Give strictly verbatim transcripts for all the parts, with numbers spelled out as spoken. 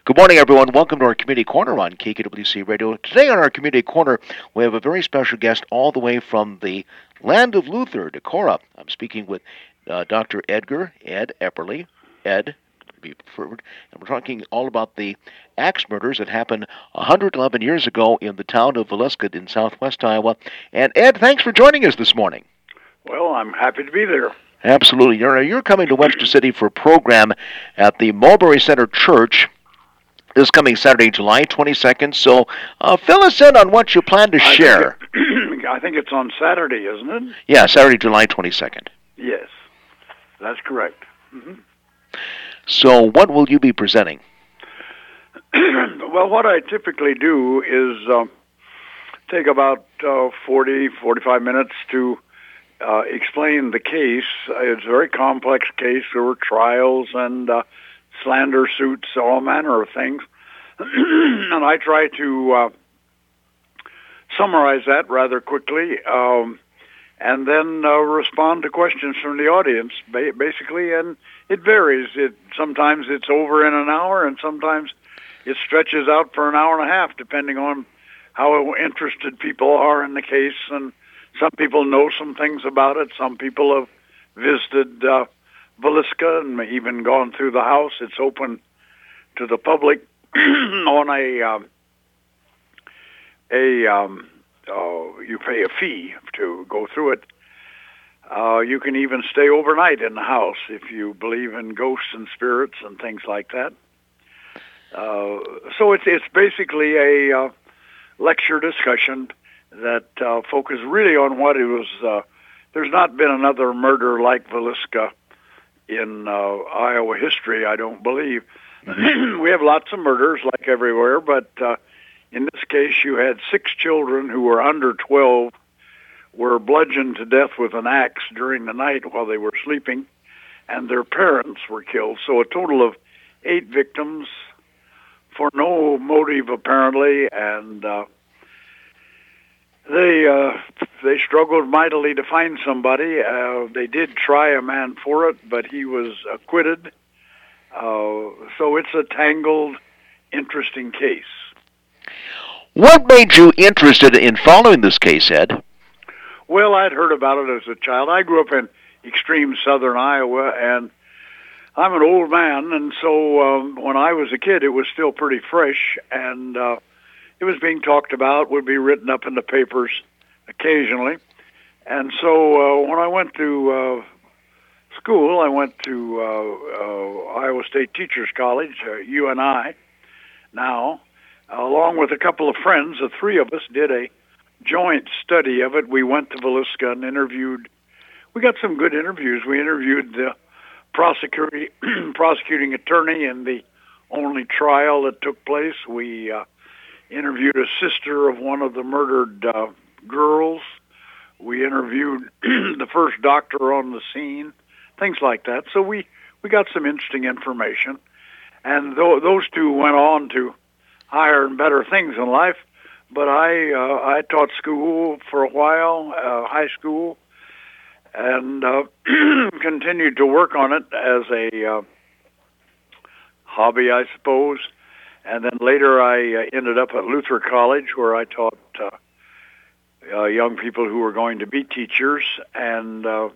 Good morning, everyone. Welcome to our Community Corner on K K W C Radio. Today on our Community Corner, we have a very special guest all the way from the land of Luther, Decorah. I'm speaking with uh, Doctor Edgar, Ed Epperly. Ed, to be preferred. And we're talking all about the axe murders that happened one hundred eleven years ago in the town of Villisca in southwest Iowa. And Ed, thanks for joining us this morning. Well, I'm happy to be there. Absolutely. You're, you're coming to Webster City for a program at the Mulberry Center Church this coming Saturday, July twenty-second. So uh, fill us in on what you plan to I share. Think it, I think it's on Saturday, isn't it? Yeah, Saturday, July twenty-second. Yes, that's correct. Mm-hmm. So what will you be presenting? Well, what I typically do is uh, take about uh, forty, forty-five minutes to uh, explain the case. It's a very complex case. There were trials and uh, slander suits, all manner of things. And I try to uh, summarize that rather quickly um, and then uh, respond to questions from the audience, ba- basically. And it varies. It Sometimes it's over in an hour, and sometimes it stretches out for an hour and a half, depending on how interested people are in the case. And some people know some things about it. Some people have visited uh, Villisca and even gone through the house. It's open to the public on a um, a um, uh, you pay a fee to go through it. Uh, you can even stay overnight in the house if you believe in ghosts and spirits and things like that. Uh, so it's it's basically a uh, lecture discussion that uh, focuses really on what it was. Uh, there's not been another murder like Villisca in uh, Iowa history, I don't believe. Mm-hmm. We have lots of murders like everywhere, but uh, in this case you had six children who were under twelve were bludgeoned to death with an axe during the night while they were sleeping, and their parents were killed. So a total of eight victims for no motive apparently, and uh, they uh, they struggled mightily to find somebody. Uh, they did try a man for it, but he was acquitted. Uh, so it's a tangled, interesting case. What made you interested in following this case, Ed? Well, I'd heard about it as a child. I grew up in extreme southern Iowa, and I'm an old man, and so um, when I was a kid, it was still pretty fresh, and uh, it was being talked about, would be written up in the papers occasionally. And so uh, when I went to uh, school, I went to uh, uh, Iowa State Teachers College, uh, U N I now, uh, along with a couple of friends. The three of us did a joint study of it. We went to Villisca and interviewed. We got some good interviews. We interviewed the prosecuting, prosecuting attorney in the only trial that took place. We uh, interviewed a sister of one of the murdered uh, girls. We interviewed the first doctor on the scene, things like that. So we, we got some interesting information. And th- those two went on to higher and better things in life. But I uh, I taught school for a while, uh, high school, and uh, continued to work on it as a uh, hobby, I suppose. And then later I uh, ended up at Luther College, where I taught uh, uh, young people who were going to be teachers. And uh,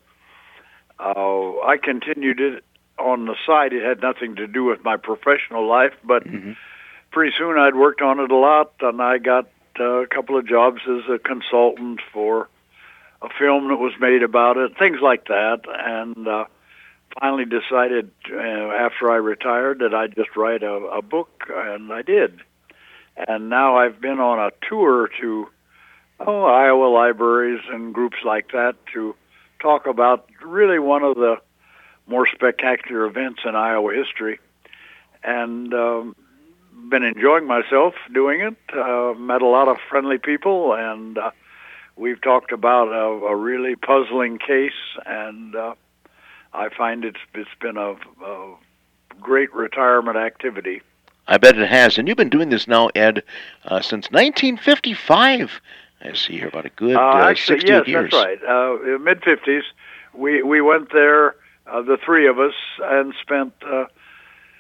uh, I continued it on the side. It had nothing to do with my professional life, but mm-hmm. pretty soon I'd worked on it a lot, and I got uh, a couple of jobs as a consultant for a film that was made about it, things like that. And uh, finally decided uh, after I retired that I'd just write a, a book, and I did. And now I've been on a tour to oh, Iowa libraries and groups like that to talk about really one of the more spectacular events in Iowa history. And um, been enjoying myself doing it. Uh, met a lot of friendly people, and uh, we've talked about a, a really puzzling case, and uh, I find it's it's been a, a great retirement activity. I bet it has. And you've been doing this now, Ed, uh, since nineteen fifty-five. I see here about a good uh, uh, actually, sixty-eight yes, years. That's right. Uh, mid-fifties, we, we went there, uh, the three of us, and spent uh,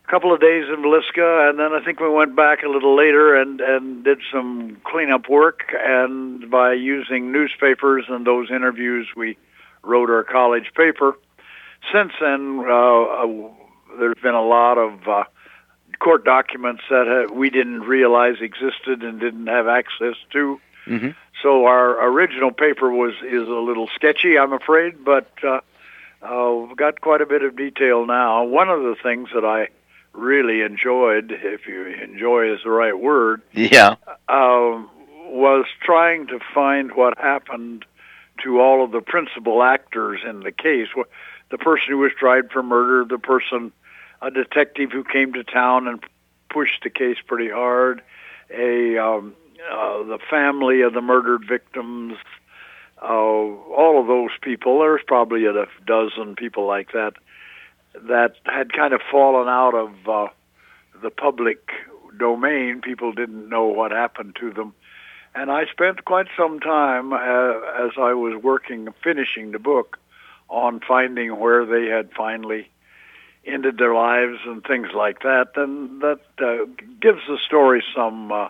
a couple of days in Villisca, and then I think we went back a little later and, and did some cleanup work. And by using newspapers and those interviews, we wrote our college paper. Since then, uh, there's been a lot of uh, court documents that uh, we didn't realize existed and didn't have access to. Mm-hmm. So our original paper was is a little sketchy, I'm afraid, but uh, uh, we've got quite a bit of detail now. One of the things that I really enjoyed, if you enjoy is the right word, yeah, uh, was trying to find what happened to all of the principal actors in the case. The person who was tried for murder, the person, a detective who came to town and pushed the case pretty hard, a um, uh, the family of the murdered victims, uh, all of those people. There's probably a dozen people like that that had kind of fallen out of uh, the public domain. People didn't know what happened to them. And I spent quite some time uh, as I was working, finishing the book, on finding where they had finally ended their lives and things like that. And that uh, gives the story some uh,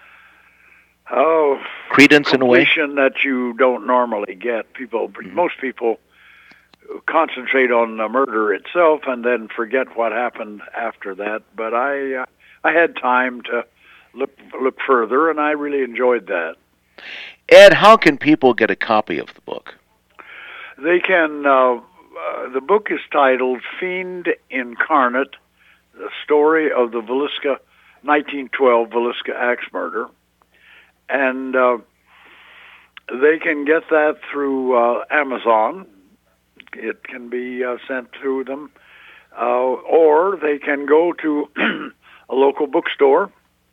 oh, credence in a way that you don't normally get. People, mm-hmm. Most people concentrate on the murder itself and then forget what happened after that. But I, uh, I had time to look look further, and I really enjoyed that. Ed, how can people get a copy of the book? They can. Uh, uh, the book is titled "Fiend Incarnate: The Story of the Villisca nineteen twelve Villisca Axe Murder," and uh, they can get that through uh, Amazon. It can be uh, sent through them, uh, or they can go to a local bookstore,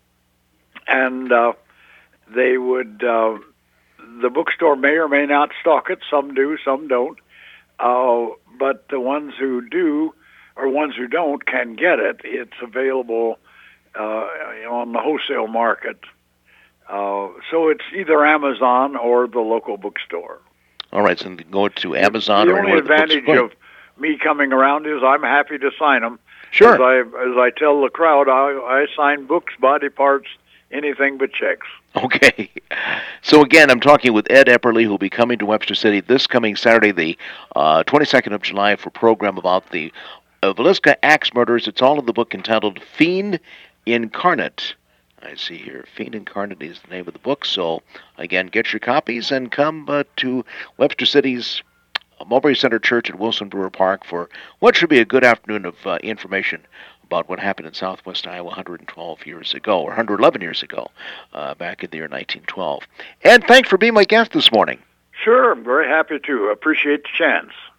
and uh, they would. Uh, the bookstore may or may not stock it. Some do, some don't. Uh, but the ones who do, or ones who don't, can get it. It's available uh, on the wholesale market. Uh, so it's either Amazon or the local bookstore. All right, so go to Amazon the or only anywhere advantage the of me coming around is I'm happy to sign them. Sure. As I, as I tell the crowd, I, I sign books, body parts, anything but checks. Okay. So again, I'm talking with Ed Epperly, who will be coming to Webster City this coming Saturday, the uh, twenty-second of July, for a program about the uh, Villisca Axe murders. It's all in the book entitled Fiend Incarnate. I see here, Fiend Incarnate is the name of the book. So again, get your copies and come uh, to Webster City's Mulberry Center Church at Wilson Brewer Park for what should be a good afternoon of uh, information about what happened in Southwest Iowa one hundred twelve years ago, or one hundred eleven years ago, uh, back in the year nineteen twelve. Ed, thanks for being my guest this morning. Sure, I'm very happy to. Appreciate the chance.